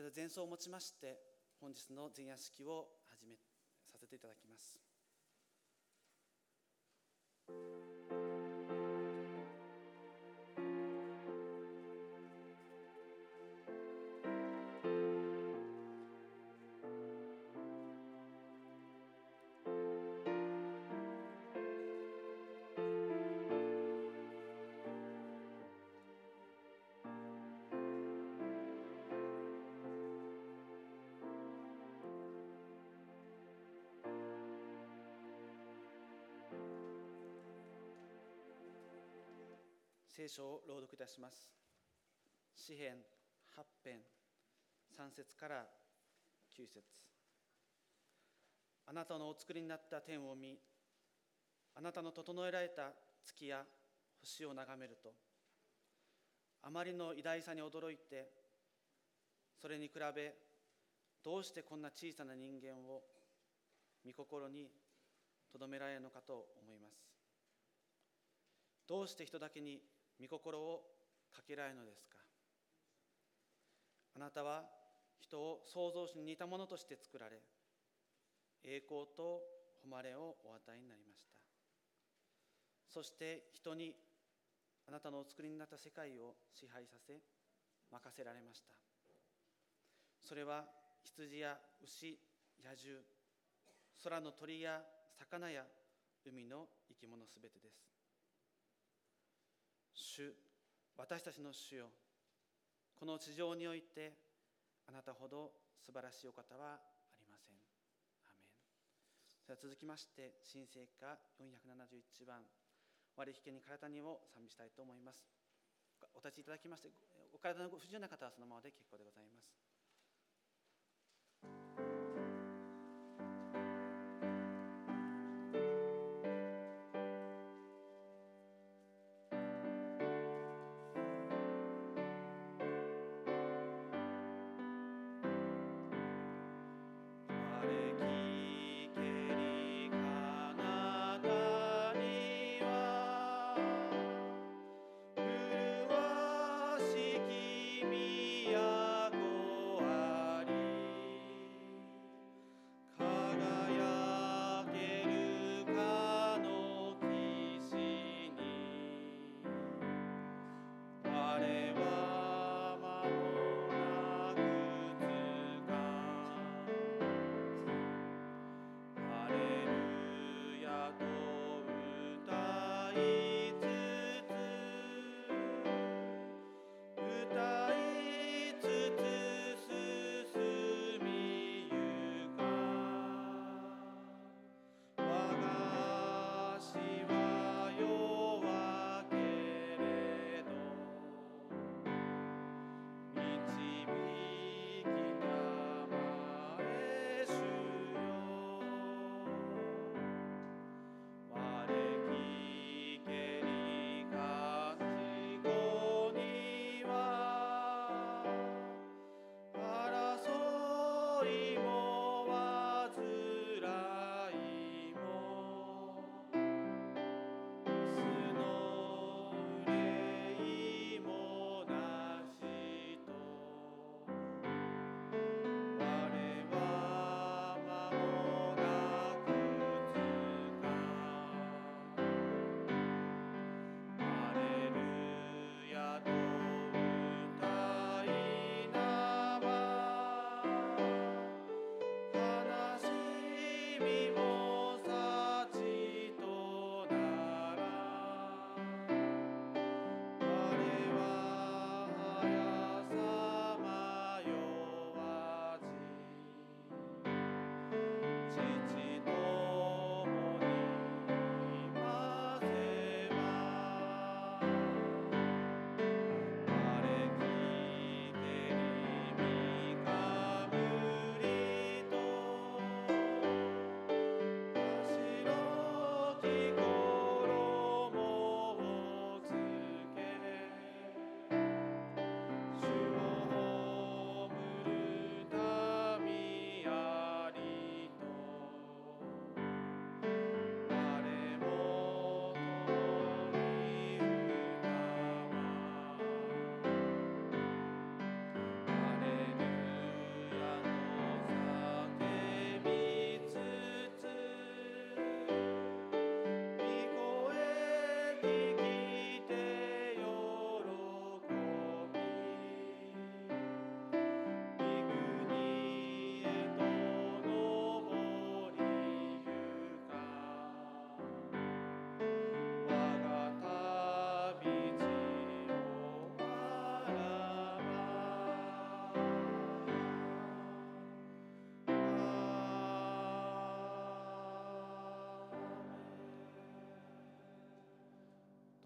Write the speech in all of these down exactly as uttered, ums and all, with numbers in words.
れでは前奏をもちまして本日の前夜式を始めさせていただきます。聖書を朗読いたします。詩編はち編さん節からきゅう節。あなたのお作りになった天を見、あなたの整えられた月や星を眺めると、あまりの偉大さに驚いて、それに比べどうしてこんな小さな人間を御心にとどめられるのかと思います。どうして人だけに御心をかけられるのですか。あなたは人を創造主に似たものとして作られ、栄光と誉れをお与えになりました。そして人にあなたのお作りになった世界を支配させ、任せられました。それは羊や牛、野獣、空の鳥や魚や海の生き物すべてです。主、私たちの主よ、この地上においてあなたほど素晴らしいお方はありません。アーメン。では続きまして新聖歌よんひゃくななじゅういちばん、我引けに体にを賛美したいと思います。お立ちいただきまして、お体の不自由な方はそのままで結構でございます。 麗しき都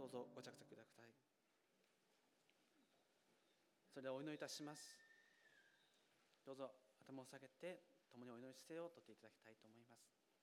どうぞご着席ください。それではお祈りいたします。どうぞ頭を下げて共にお祈り姿勢をとっていただきたいと思います。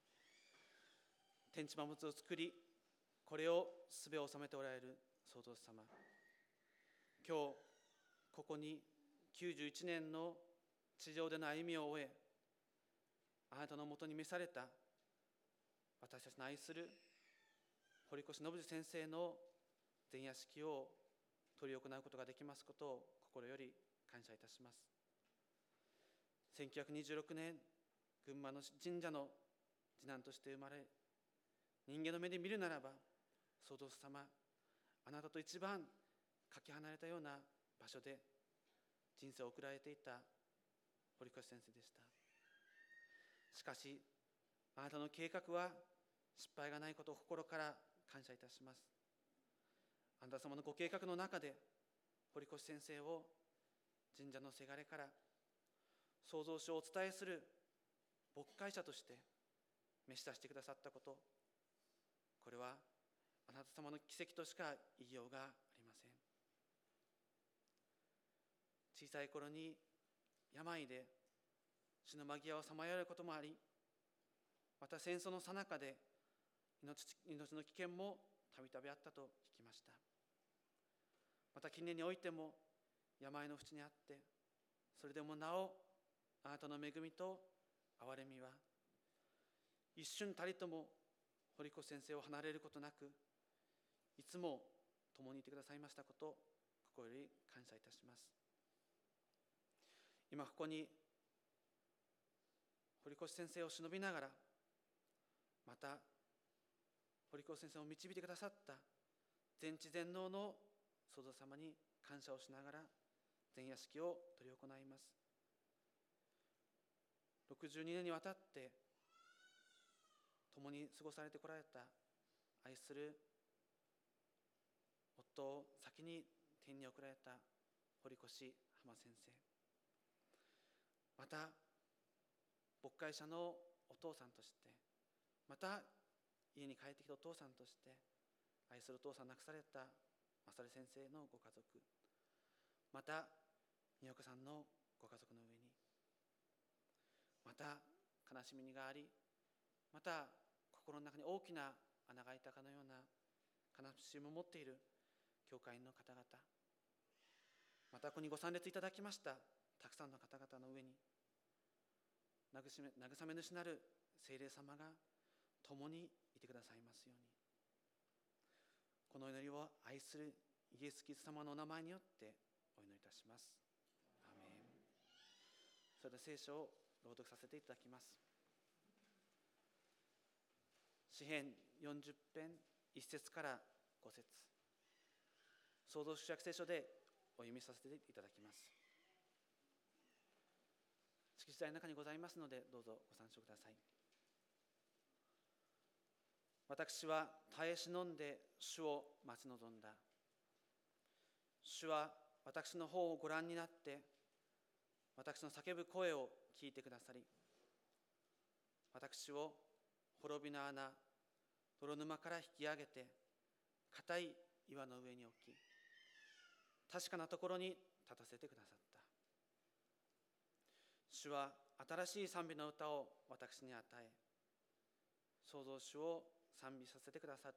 天地万物を作り、これをすべを治めておられる創造主様、今日ここにきゅうじゅういちねんの地上での歩みを終え、あなたのもとに召された私たちの愛する堀越信司先生の前夜式を執り行うことができますことを心より感謝いたします。せんきゅうひゃくにじゅうろくねん、群馬の神社の次男として生まれ、人間の目で見るならば創造主様、あなたと一番かけ離れたような場所で人生を送られていた堀越先生でした。しかしあなたの計画は失敗がないことを心から感謝いたします。あなた様のご計画の中で堀越先生を神社のせがれから創造主をお伝えする牧会者として召し出してくださったこと、これはあなた様の奇跡としか言いようがありません。小さい頃に病で死の間際をさまよえることもあり、また戦争の最中で 命, 命の危険もたびたびあったと聞きました。また近年においても病の淵にあって、それでもなおあなたの恵みと憐れみは一瞬たりとも堀越先生を離れることなく、いつも共にいてくださいましたことを心より感謝いたします。今ここに堀越先生を偲びながら、また堀越先生を導いてくださった全知全能の創造様に感謝をしながら前夜式を執り行います。ろくじゅうにねんにわたって共に過ごされてこられた愛する夫を先に天に送られた堀越浜先生、また牧会者のお父さんとして、また家に帰ってきたお父さんとして、愛するお父さん亡くされた勝先生のご家族、また美代子さんのご家族の上に、また悲しみがあり、また心の中に大きな穴が開いたかのような悲しみを持っている教会員の方々、またここにご参列いただきましたたくさんの方々の上に、慰め、慰め主なる聖霊様が共にいてくださいますように。この祈りを愛するイエス・キリスト様のお名前によってお祈りいたします。アーメン。それでは聖書を朗読させていただきます。詩編よんじゅっ編いっ節からご節、創造主約聖書でお読みさせていただきます。式次第の中にございますので、どうぞご参照ください。私は耐え忍んで主を待ち望んだ。主は私の方をご覧になって、私の叫ぶ声を聞いてくださり、私を滅びの穴、泥沼から引き上げて、固い岩の上に置き、確かなところに立たせてくださった。主は新しい賛美の歌を私に与え、創造主を賛美させてくださった。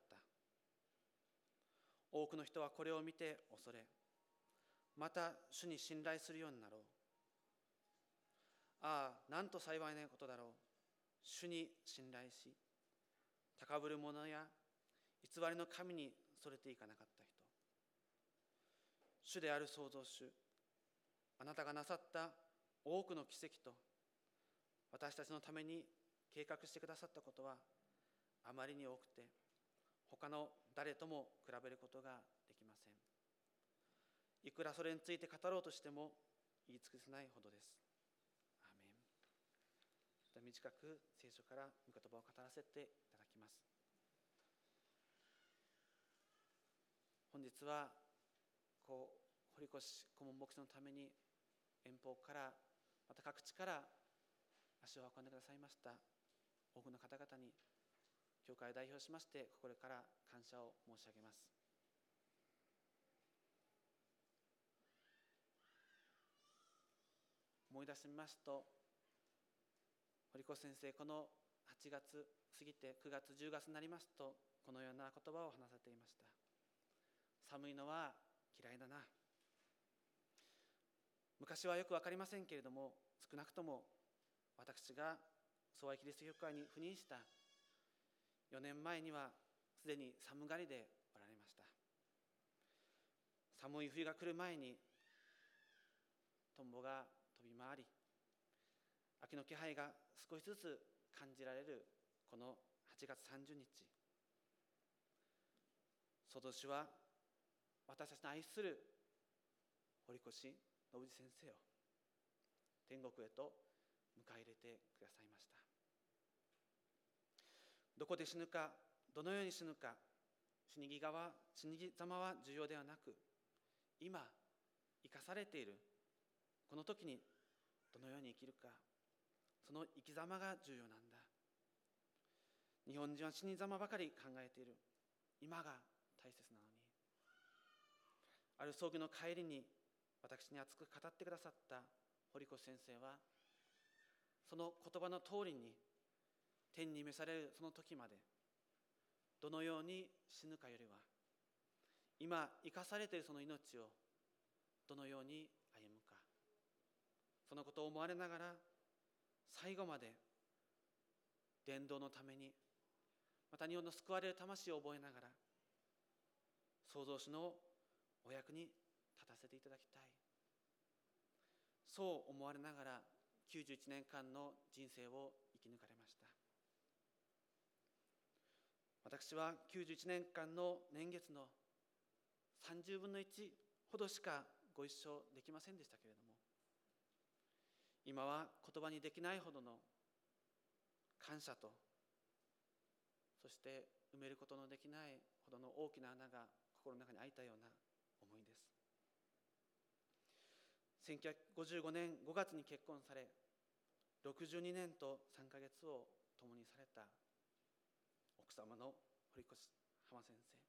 多くの人はこれを見て恐れ、また主に信頼するようになろう。ああ、なんと幸いなことだろう。主に信頼し、高ぶる者や偽りの神にそれていかなかった人。主である創造主、あなたがなさった多くの奇跡と私たちのために計画してくださったことはあまりに多くて、他の誰とも比べることができません。いくらそれについて語ろうとしても言い尽くせないほどです。アーメン。短く聖書から御言葉を語らせていただきます。本日はこう堀越顧問牧師のために遠方からまた各地から足を運んでくださいました多くの方々に教会を代表しまして心から感謝を申し上げます。 思い出してみますと、堀越先生、このはちがつ過ぎてくがつじゅうがつになりますと、このような言葉を話されていました。寒いのは嫌いだな。昔はよく分かりませんけれども、少なくとも私が総愛キリスト教会に赴任したよねんまえにはすでに寒がりでおられました。寒い冬が来る前にトンボが飛び回り、秋の気配が少しずつ感じられるこのはちがつさんじゅうにち、創造主は私たちの愛する堀越信二先生を天国へと迎え入れてくださいました。どこで死ぬか、どのように死ぬか、死に際は死に様は重要ではなく、今生かされているこの時にどのように生きるか、その生き様が重要なんだ。日本人は死に様ばかり考えている。今が大切なのに。ある葬儀の帰りに私に熱く語ってくださった堀越先生は、その言葉の通りに天に召されるその時まで、どのように死ぬかよりは、今生かされているその命をどのように歩むか、そのことを思われながら最後まで伝道のために、また日本の救われる魂を覚えながら創造主のお役に立たせていただきたい、そう思われながらきゅうじゅういちねんかんの人生を生き抜かれました。私はきゅうじゅういちねんかんの年月のさんじゅうぶんのいちほどしかご一緒できませんでしたけれども、今は言葉にできないほどの感謝と、そして埋めることのできないほどの大きな穴が心の中に開いたような思いです。せんきゅうひゃくごじゅうごねんごがつに結婚され、ろくじゅうにねんとさんかげつを共にされた奥様の堀越浜先生、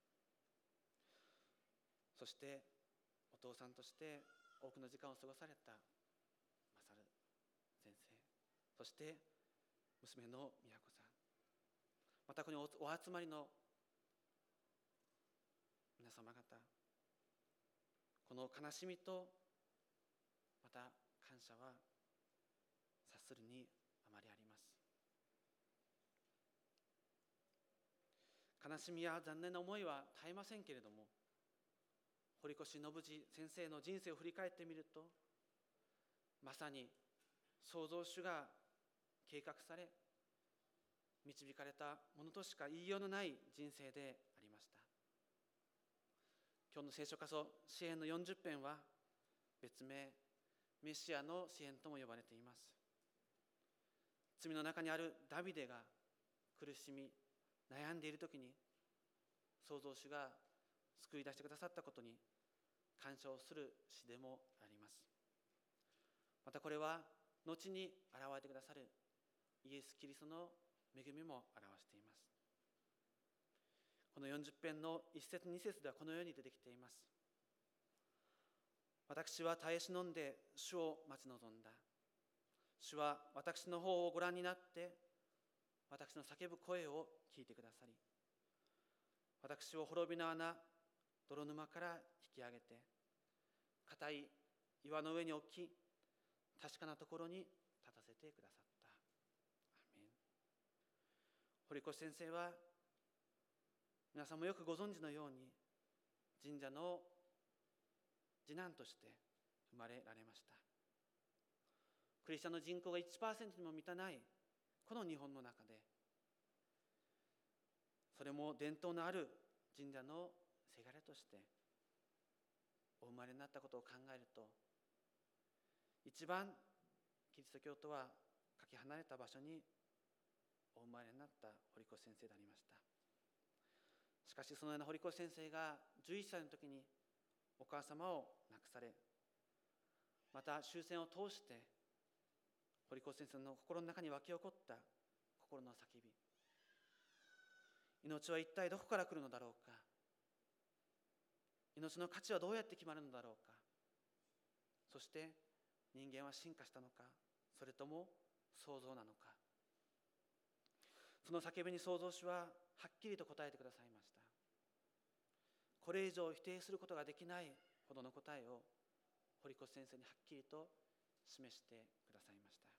そしてお父さんとして多くの時間を過ごされた勝先生、そして娘の美和子さん、またここにお集まりの皆様方、この悲しみとまた感謝は察するにあまりあります。悲しみや残念な思いは絶えませんけれども、堀越信次先生の人生を振り返ってみると、まさに創造主が計画され導かれたものとしか言いようのない人生でありました。今日の聖書箇所、詩編のよんじゅっぺんは別名メシアの詩編とも呼ばれています。罪の中にあるダビデが苦しみ悩んでいるときに、創造主が救い出してくださったことに感謝をする詩でもあります。またこれは後に現れてくださるイエス・キリストの恵みも表しています。このよんじゅっぺんのいっせつにせつではこのように出てきています。私は耐え忍んで主を待ち望んだ。主は私の方をご覧になって私の叫ぶ声を聞いてくださり、私を滅びの穴、泥沼から引き上げて、固い岩の上に置き、確かなところに立たせてくださった。アーメン。堀越先生は皆さんもよくご存知のように、神社の次男として生まれられました。クリスチャンの人口が いちパーセント にも満たないこの日本の中で、それも伝統のある神社のせがれとしてお生まれになったことを考えると、一番キリスト教とはかけ離れた場所にお生まれになった堀越先生でありました。しかしそのような堀越先生がじゅういっさいの時にお母様を亡くされ、また終戦を通して堀越先生の心の中に湧き起こった心の叫び、命は一体どこから来るのだろうか、命の価値はどうやって決まるのだろうか、そして人間は進化したのか、それとも創造なのか。その叫びに創造主ははっきりと答えてくださいました。これ以上否定することができないほどの答えを堀越先生にはっきりと示してくださいました。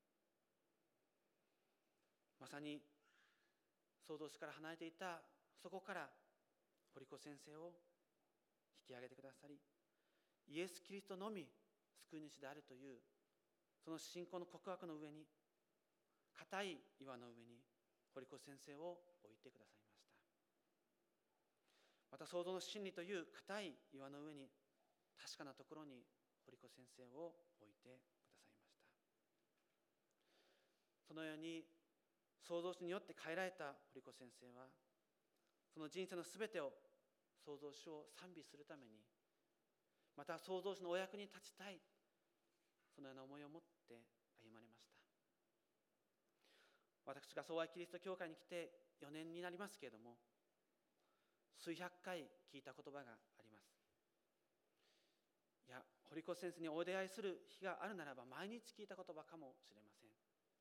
まさに創造主から離れていたそこから堀越先生を引き上げてくださり、イエス・キリストのみ救い主であるというその信仰の告白の上に、固い岩の上に堀越先生を置いてくださいました。また創造の真理という固い岩の上に、確かなところに堀越先生を置いてくださいました。そのように創造主によって変えられた堀越先生は、その人生のすべてを創造主を賛美するために、また創造主のお役に立ちたい、そのような思いを持って歩まれました。私が創愛キリスト教会に来てよねんになりますけれども、数百回聞いた言葉があります。いや、堀越先生にお出会いする日があるならば毎日聞いた言葉かもしれません。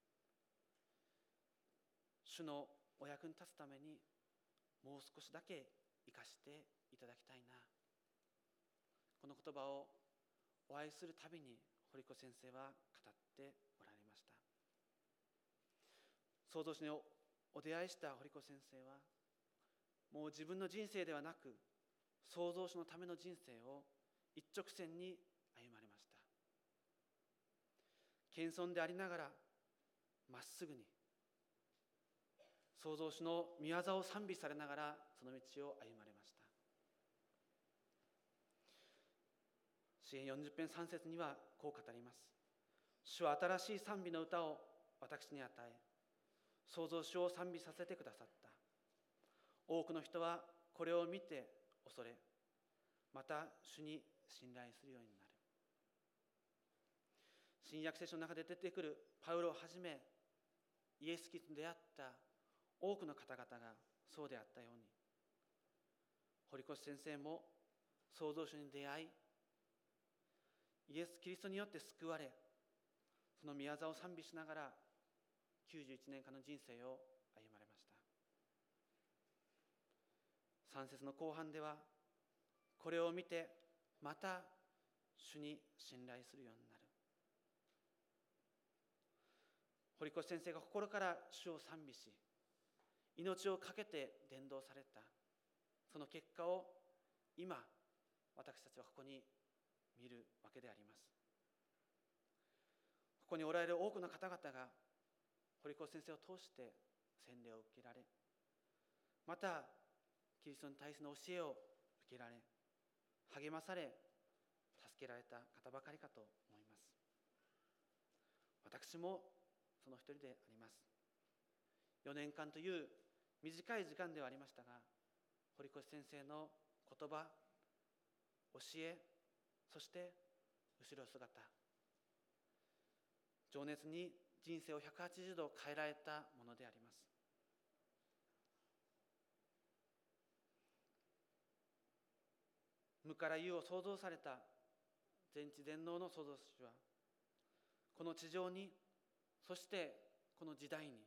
主のお役に立つためにもう少しだけ生かしていただきたいな。この言葉をお会いするたびに堀越先生は語っておられました。創造主にお出会いした堀越先生は、もう自分の人生ではなく創造主のための人生を一直線に歩まれました。謙遜でありながらまっすぐに創造主の御業を賛美されながらその道を歩まれました。詩編よんじゅっ編さん節にはこう語ります。主は新しい賛美の歌を私に与え、創造主を賛美させてくださった。多くの人はこれを見て恐れ、また主に信頼するようになる。新約聖書の中で出てくるパウロをはじめ、イエス・キリストに出会った多くの方々がそうであったように、堀越先生も創造主に出会い、イエス・キリストによって救われ、その御業を賛美しながらきゅうじゅういちねんかんの人生を歩まれました。さん節の後半では、これを見てまた主に信頼するようになる。堀越先生が心から主を賛美し、命を懸けて伝道された、その結果を今私たちはここに見るわけであります。ここにおられる多くの方々が堀越先生を通して洗礼を受けられ、またキリストに対する教えを受けられ、励まされ、助けられた方ばかりかと思います。私もその一人であります。よねんかんという短い時間ではありましたが、堀越先生の言葉、教え、そして後ろ姿、情熱に人生をひゃくはちじゅうど変えられたものであります。無から有を創造された全知全能の創造主は、この地上に、そしてこの時代に、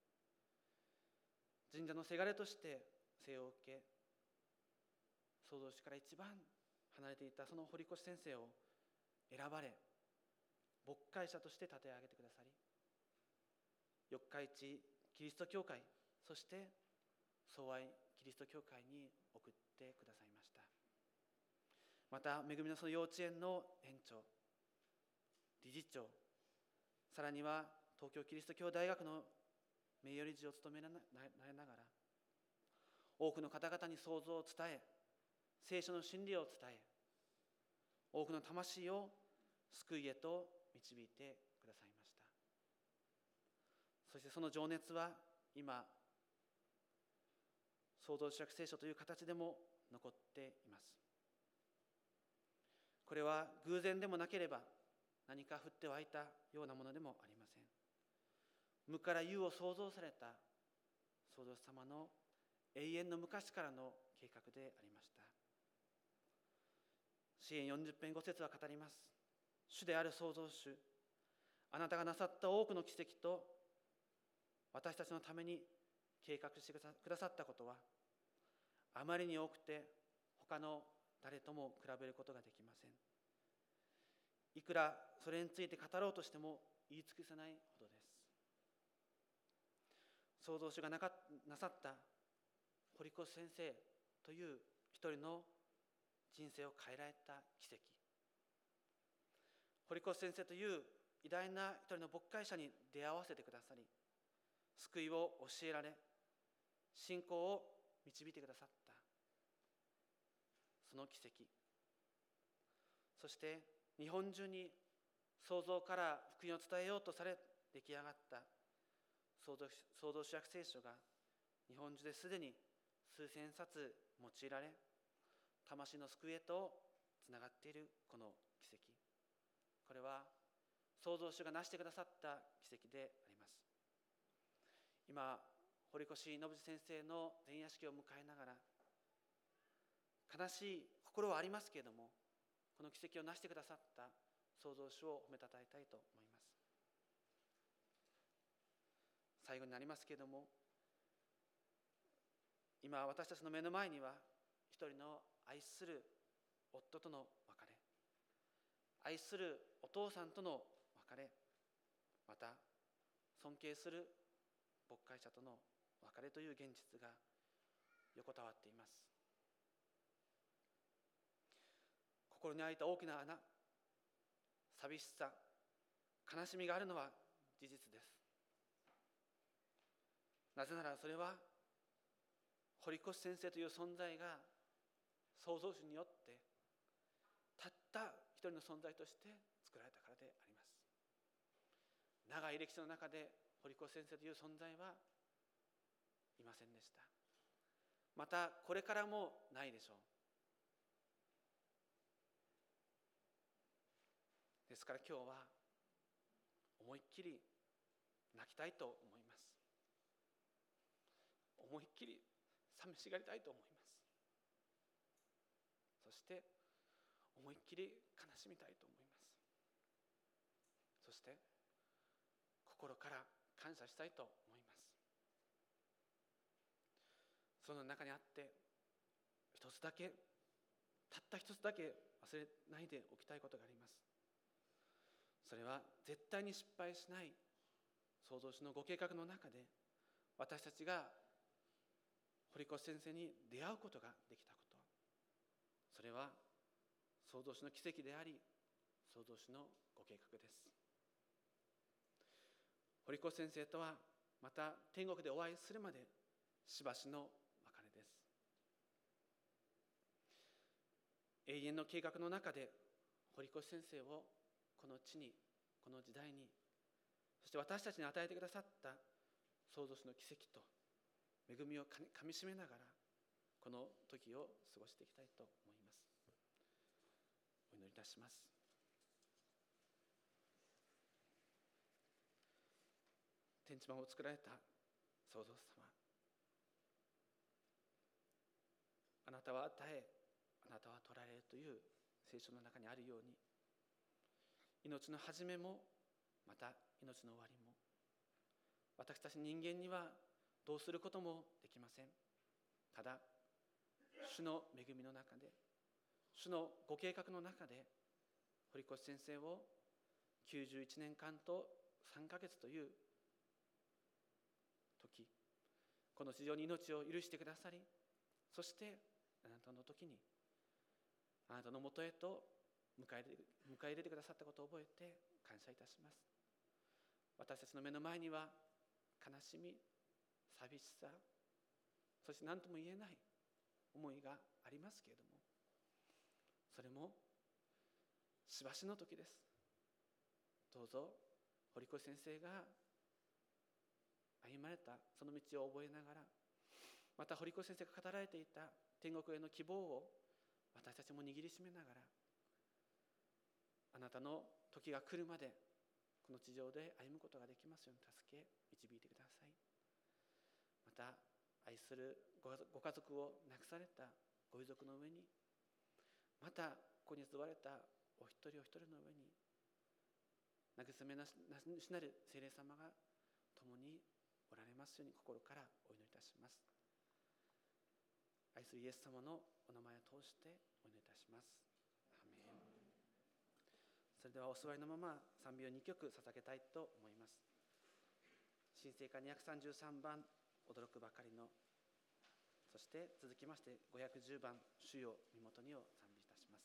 神社のせがれとして生を受け、創造主から一番離れていたその堀越先生を選ばれ、牧会者として立て上げてくださり、四日市キリスト教会、そして創愛キリスト教会に送ってくださいました。また恵みのその幼稚園の園長、理事長、さらには東京キリスト教大学の名誉理事を務められながら、多くの方々に創造を伝え、聖書の真理を伝え、多くの魂を救いへと導いてくださいました。そしてその情熱は今、創造主約聖書という形でも残っています。これは偶然でもなければ、何か降って湧いたようなものでもありません。無から有を創造された創造主様の永遠の昔からの計画でありました。詩編よんじゅっ編ご節は語ります。 主である創造主、あなたがなさった多くの奇跡と私たちのために計画してくださったことはあまりに多くて他の誰とも比べることができません。いくらそれについて語ろうとしても言い尽くせないほどです。創造主がなかなさった堀越先生という一人の人生を変えられた奇跡、堀越先生という偉大な一人の牧会者に出会わせてくださり、救いを教えられ、信仰を導いてくださったその奇跡、そして日本中に創造から福音を伝えようとされ出来上がった創造創造主約聖書が日本中ですでに数千冊用いられ、魂の救いへとつながっているこの奇跡、これは創造主がなしてくださった奇跡であります。今、堀越信次先生の前夜式を迎えながら、悲しい心はありますけれども、この奇跡をなしてくださった創造主を褒めたたえたいと思います。最後になりますけれども、今私たちの目の前には一人の愛する夫との別れ、愛するお父さんとの別れ、また尊敬する牧会者との別れという現実が横たわっています。心に開いた大きな穴、寂しさ、悲しみがあるのは事実です。なぜならそれは堀越先生という存在が創造主によってたった一人の存在として作られたからであります。長い歴史の中で堀越先生という存在はいませんでした。またこれからもないでしょう。ですから今日は思いっきり泣きたいと思います。思いっきり寂しがりたいと思います。そして思いっきり悲しみたいと思います。そして心から感謝したいと思います。その中にあって一つだけ、たった一つだけ忘れないでおきたいことがあります。それは絶対に失敗しない創造主のご計画の中で私たちが堀越先生に出会うことができたこと、それは創造主の奇跡であり創造主のご計画です。堀越先生とはまた天国でお会いするまでしばしの別れです。永遠の計画の中で堀越先生をこの地に、この時代に、そして私たちに与えてくださった創造主の奇跡と恵みをかみしめながらこの時を過ごしていきたいと思います。お祈りいたします。天地間を作られた創造主様、あなたは与え、あなたは取られるという聖書の中にあるように、命の始めもまた命の終わりも私たち人間にはどうすることもできません。ただ主の恵みの中で、主のご計画の中で堀越先生をきゅうじゅういちねんかんとさんかげつという時、この地上に命を許してくださり、そしてあなたの時にあなたのもとへと迎え入れてくださったことを覚えて感謝いたします。私たちの目の前には悲しみ、寂しさ、そして何とも言えない思いがありますけれども、それもしばしの時です。どうぞ堀越先生が歩まれたその道を覚えながら、また堀越先生が語られていた天国への希望を私たちも握りしめながら、あなたの時が来るまでこの地上で歩むことができますように助け導いてください。また愛するご家族を亡くされたご遺族の上に、またここに集われたお一人お一人の上に慰めなしなる聖霊様が共におられますように心からお祈りいたします。愛するイエス様のお名前を通してお祈りいたします。アーメン。それではお座りのまま賛美をにきょく捧げたいと思います。新聖歌にひゃくさんじゅうさんばん驚くばかりの、そして続きましてごひゃくじゅうばん主よ身元にを賛美いたします。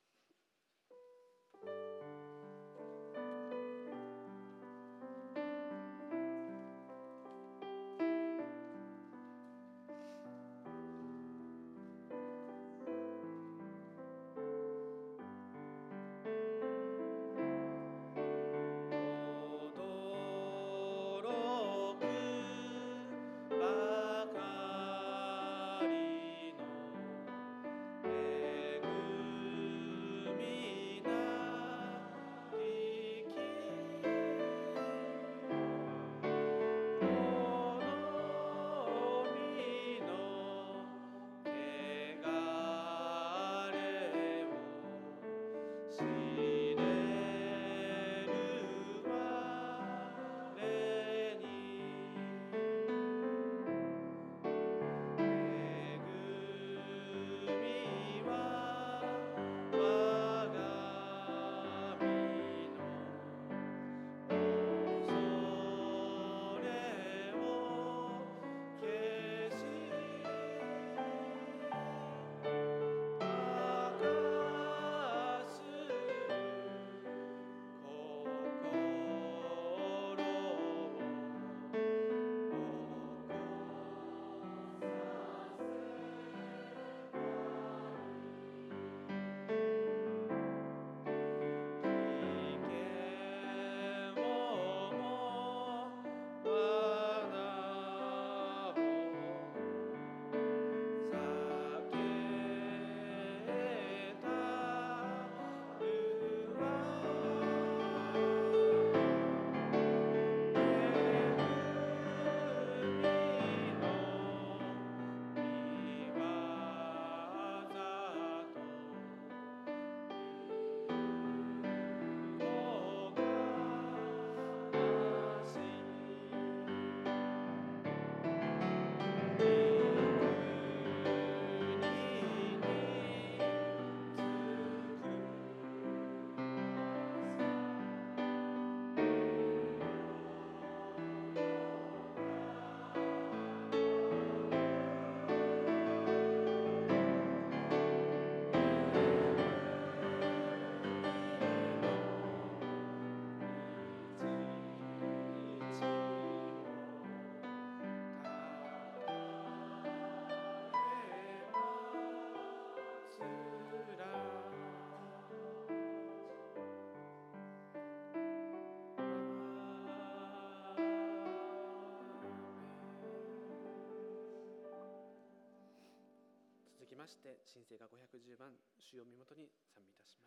続きまして新聖歌ごひゃくじゅうばん主よ身元に賛美いたします。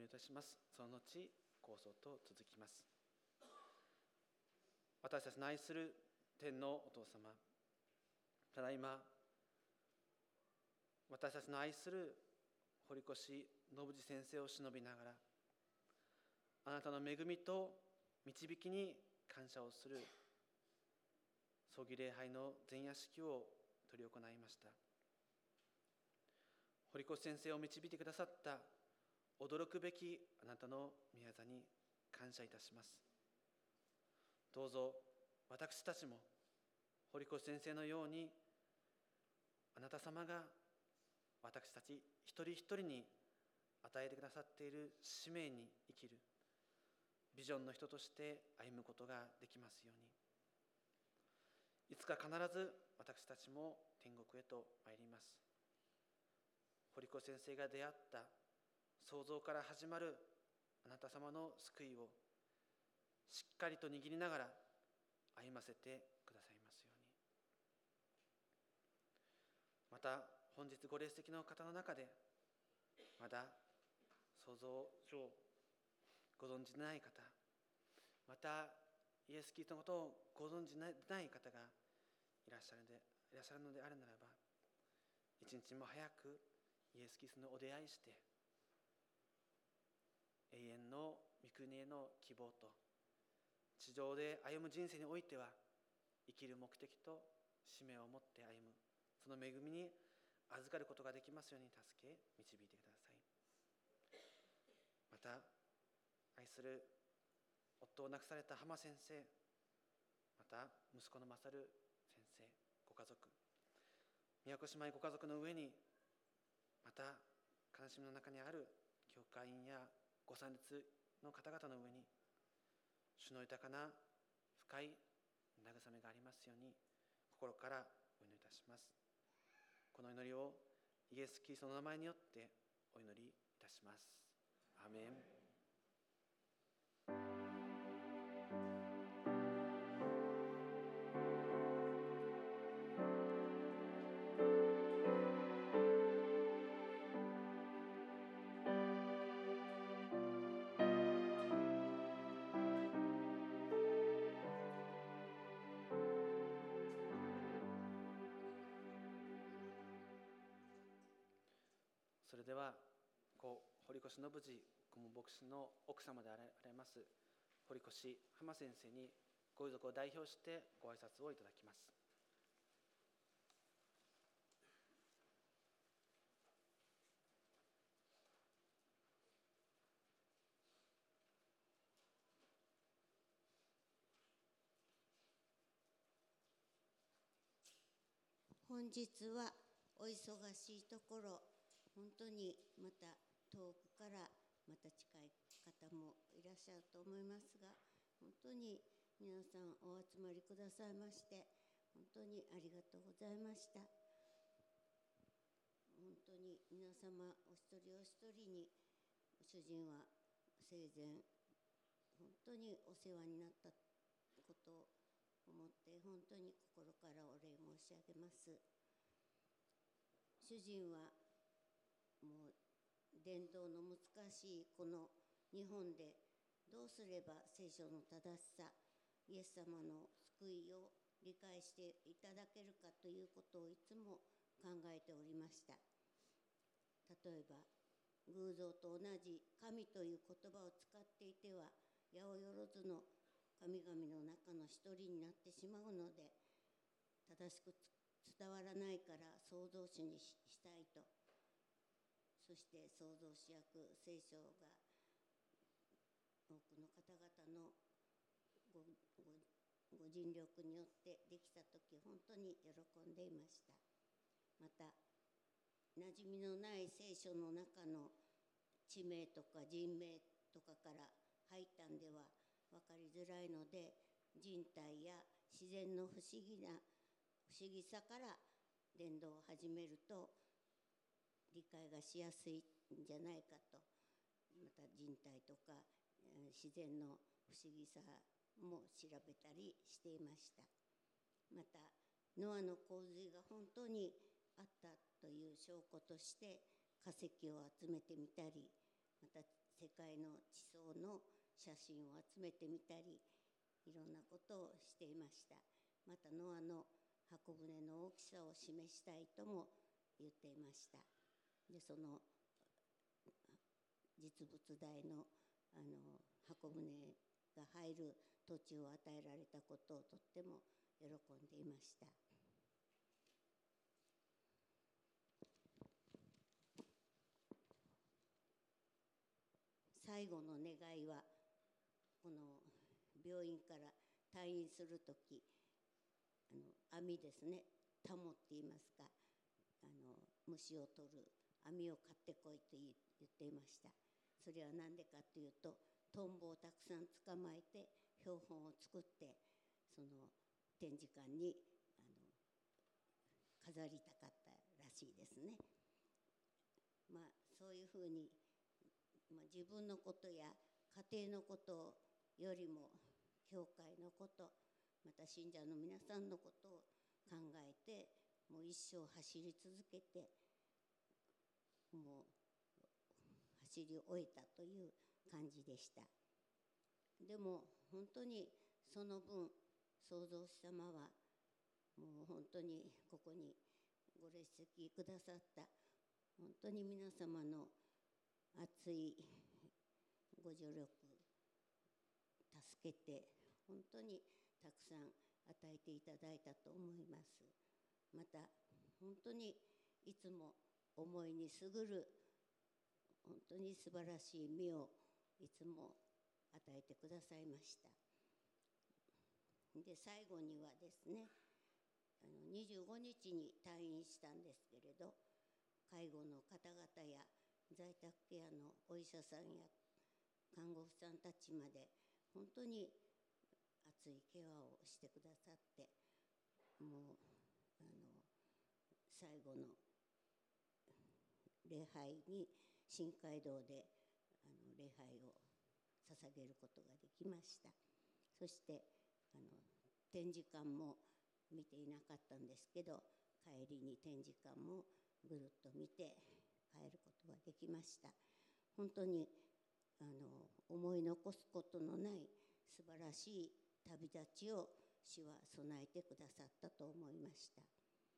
いたします。その後、構想と続きます。私たちの愛する天のお父様、ただいま、私たちの愛する堀越信次先生を偲びながら、あなたの恵みと導きに感謝をする葬儀礼拝の前夜式を執り行いました。堀越先生を導いてくださった驚くべきあなたの御業に感謝いたします。どうぞ私たちも堀越先生のように、あなた様が私たち一人一人に与えてくださっている使命に生きるビジョンの人として歩むことができますように。いつか必ず私たちも天国へと参ります。堀越先生が出会った創造から始まるあなた様の救いをしっかりと握りながら歩ませてくださいますように。また本日ご列席の方の中で、まだ創造上ご存じない方、またイエス・キリストのことをご存じない方がいらっしゃるのでいらっしゃるのであるならば、一日も早くイエス・キリストにお出会いして、永遠の御国への希望と、地上で歩む人生においては生きる目的と使命を持って歩む、その恵みに預かることができますように助け導いてください。また愛する夫を亡くされた浜先生、また息子の勝先生、ご家族、宮古姉妹ご家族の上に、また悲しみの中にある教会員やご参列の方々の上に、主の豊かな深い慰めがありますように心からお祈りいたします。この祈りをイエス・キリストの名前によってお祈りいたします。アーメン。それでは故堀越信次顧問牧師の奥様であられます堀越浜先生にご遺族を代表してご挨拶をいただきます。 本日はお忙しいところ、本当にまた遠くからまた近い方もいらっしゃると思いますが、本当に皆さんお集まりくださいまして本当にありがとうございました。本当に皆様お一人お一人に主人は生前本当にお世話になったことを思って本当に心からお礼申し上げます。主人はもう伝道の難しいこの日本でどうすれば聖書の正しさ、イエス様の救いを理解していただけるかということをいつも考えておりました。例えば偶像と同じ神という言葉を使っていては八百万の神々の中の一人になってしまうので、正しく伝わらないから創造主にしたいと、そして創造主役聖書が多くの方々のご, ご, ご尽力によってできたとき本当に喜んでいました。また馴染みのない聖書の中の地名とか人名とかから入ったんでは分かりづらいので、人体や自然の不思議な不思議さから伝道を始めると理解がしやすいんじゃないかと、また人体とか自然の不思議さも調べたりしていました。またノアの洪水が本当にあったという証拠として化石を集めてみたり、また世界の地層の写真を集めてみたり、いろんなことをしていました。またノアの箱舟の大きさを示したいとも言っていました。でその実物大のあの箱舟が入る土地を与えられたことをとっても喜んでいました。最後の願いは、この病院から退院するとき、あの網ですね、タモって言いますか、あの虫を取る網を買ってこいと言っていました。それは何でかというと、トンボをたくさん捕まえて標本を作って、その展示館にあの飾りたかったらしいですね。まあそういうふうに、まあ、自分のことや家庭のことよりも教会のこと、また信者の皆さんのことを考えて、もう一生走り続けて、もう走り終えたという感じでした。でも本当にその分、創造主様はもう本当にここにご列席くださった本当に皆様の熱いご助力、助けて、本当にたくさん与えていただいたと思います。また本当にいつも思いにすぐる本当に素晴らしい実をいつも与えてくださいました。で最後にはですね、あのにじゅうごにちに退院したんですけれど、介護の方々や在宅ケアのお医者さんや看護婦さんたちまで本当に熱いケアをしてくださって、もうあの最後の礼拝に新街道であの礼拝を捧げることができました。そしてあの展示館も見ていなかったんですけど、帰りに展示館もぐるっと見て帰ることができました。本当にあの思い残すことのない素晴らしい旅立ちを主は備えてくださったと思いました。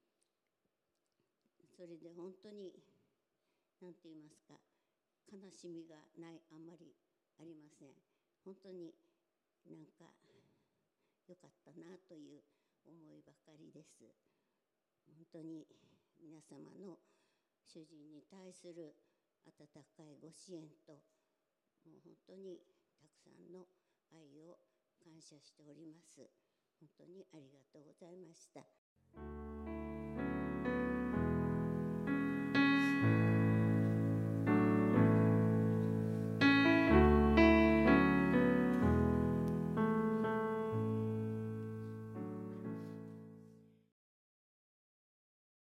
それで本当に何て言いますか、悲しみがない、あんまりありません。本当になんか良かったなという思いばかりです。本当に皆様の主人に対する温かいご支援と、もう本当にたくさんの愛を感謝しております。本当にありがとうございました。